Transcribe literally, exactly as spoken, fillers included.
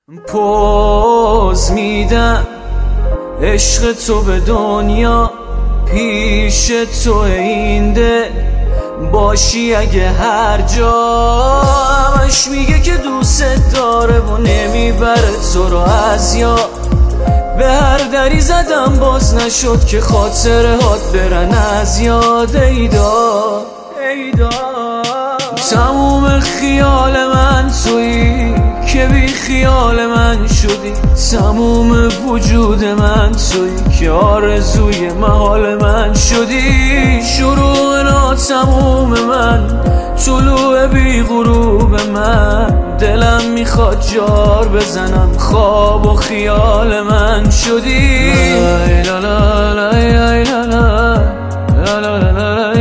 پوز میدم عشق تو به دنیا، پیش تو این دل باشی اگه هر جا. همش میگه که دوست داره و نمیبره تو رو از یاد. به هر دری زدم باز نشد که خاطره هات برن از یاد. ایدا ایدا تموم خیال من تویی که بی خیال من شدی. تموم وجود من تویی که آرزوی محال من شدی. شروع ناتموم من، طلوع بی غروب من. دلم میخواد جار بزنم، خواب و خیال من شدی. لا لا لا لا لا لا لا لا لا لا